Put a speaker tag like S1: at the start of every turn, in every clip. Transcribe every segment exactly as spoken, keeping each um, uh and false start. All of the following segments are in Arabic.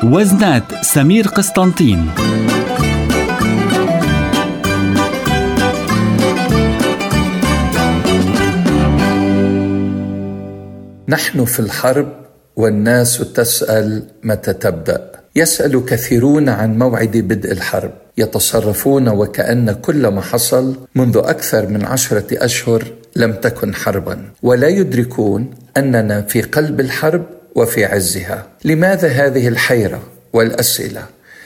S1: وزنات سمير قسطنطين.
S2: نحن في الحرب والناس تسأل متى تبدأ. يسأل كثيرون عن موعد بدء الحرب، يتصرفون وكأن كل ما حصل منذ أكثر من عشرة أشهر لم تكن حربا، ولا يدركون أننا في قلب الحرب وفي عزها. لماذا هذه الحيرة والأسئلة؟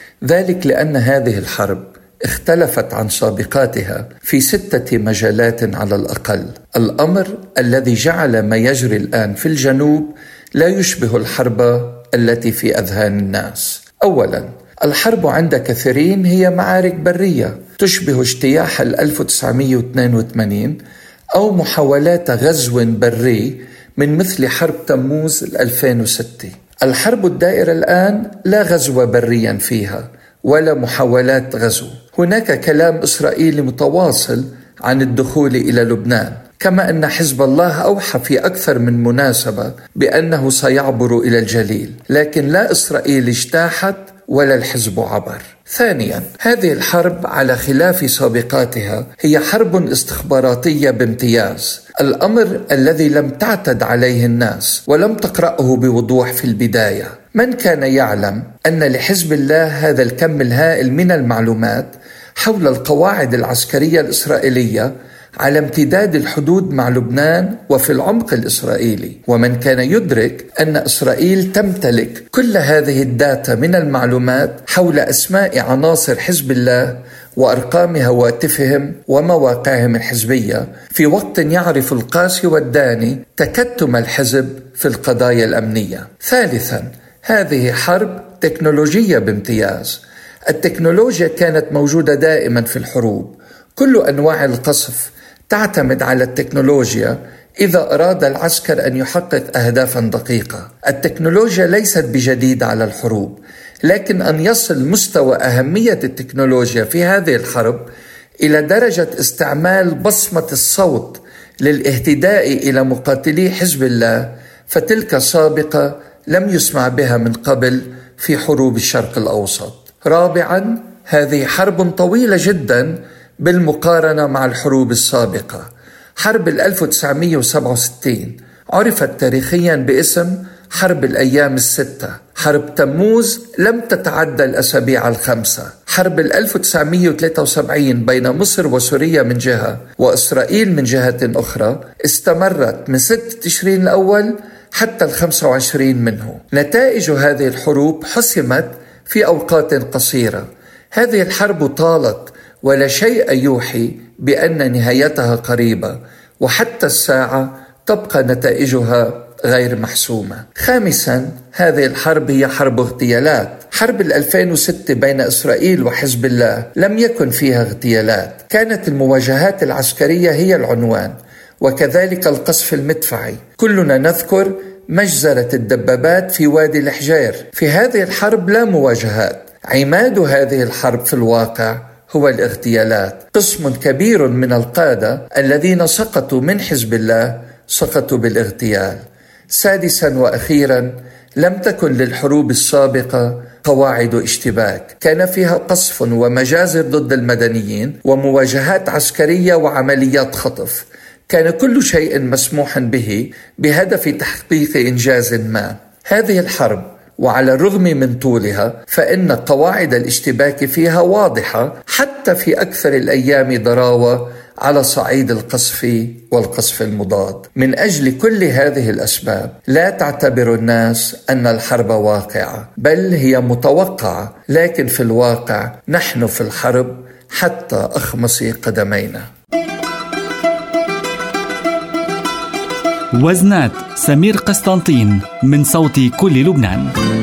S2: ذلك لأن هذه الحرب اختلفت عن سابقاتها في ستة مجالات على الأقل. الأمر الذي جعل ما يجري الآن في الجنوب لا يشبه الحرب التي في أذهان الناس. أولا، الحرب عند كثيرين هي معارك برية تشبه اجتياح ألف وتسعمائة واثنين وثمانين أو محاولات غزو بري من مثل حرب تموز ألفين وستة. الحرب الدائرة الآن لا غزو بريا فيها ولا محاولات غزو. هناك كلام إسرائيلي متواصل عن الدخول إلى لبنان، كما أن حزب الله أوحى في أكثر من مناسبة بأنه سيعبر إلى الجليل، لكن لا إسرائيل اجتاحت ولا الحزب عبر. ثانيا، هذه الحرب على خلاف سابقاتها هي حرب استخباراتية بامتياز، الأمر الذي لم تعتد عليه الناس ولم تقرأه بوضوح في البداية. من كان يعلم أن لحزب الله هذا الكم الهائل من المعلومات حول القواعد العسكرية الإسرائيلية على امتداد الحدود مع لبنان وفي العمق الإسرائيلي؟ ومن كان يدرك أن إسرائيل تمتلك كل هذه الداتا من المعلومات حول أسماء عناصر حزب الله وأرقام هواتفهم ومواقعهم الحزبية في وقت يعرف القاسي والداني تكتم الحزب في القضايا الأمنية. ثالثا، هذه حرب تكنولوجية بامتياز. التكنولوجيا كانت موجودة دائما في الحروب، كل أنواع القصف تعتمد على التكنولوجيا إذا أراد العسكر أن يحقق أهدافا دقيقة. التكنولوجيا ليست بجديدة على الحروب، لكن أن يصل مستوى أهمية التكنولوجيا في هذه الحرب إلى درجة استعمال بصمة الصوت للاهتداء إلى مقاتلي حزب الله، فتلك سابقة لم يسمع بها من قبل في حروب الشرق الأوسط. رابعا، هذه حرب طويلة جدا بالمقارنة مع الحروب السابقة. حرب ألف وتسعمائة وسبعة وستين عرفت تاريخيا باسم حرب الأيام الستة. حرب تموز لم تتعدى الأسابيع الخمسة. حرب ألف وتسعمائة وثلاثة وسبعين بين مصر وسوريا من جهة وإسرائيل من جهة أخرى استمرت من ستة تشرين الأول حتى الخمسة وعشرين منه. نتائج هذه الحروب حسمت في أوقات قصيرة. هذه الحرب طالت ولا شيء يوحي بأن نهايتها قريبة، وحتى الساعة تبقى نتائجها غير محسومة. خامسا، هذه الحرب هي حرب اغتيالات. حرب ألفين وستة بين إسرائيل وحزب الله لم يكن فيها اغتيالات، كانت المواجهات العسكرية هي العنوان، وكذلك القصف المدفعي. كلنا نذكر مجزرة الدبابات في وادي الحجير. في هذه الحرب لا مواجهات. عماد هذه الحرب في الواقع هو الاغتيالات. قسم كبير من القادة الذين سقطوا من حزب الله سقطوا بالاغتيال. سادسا وأخيرا، لم تكن للحروب السابقة قواعد اشتباك، كان فيها قصف ومجازر ضد المدنيين ومواجهات عسكرية وعمليات خطف. كان كل شيء مسموح به بهدف تحقيق إنجاز ما. هذه الحرب وعلى الرغم من طولها فإن قواعد الاشتباك فيها واضحة حتى في أكثر الأيام ضراوة على صعيد القصف والقصف المضاد. من أجل كل هذه الأسباب لا تعتبر الناس أن الحرب واقعة، بل هي متوقعة، لكن في الواقع نحن في الحرب حتى أخمص قدمينا.
S1: وزنات سمير قسطنطين من صوت كل لبنان.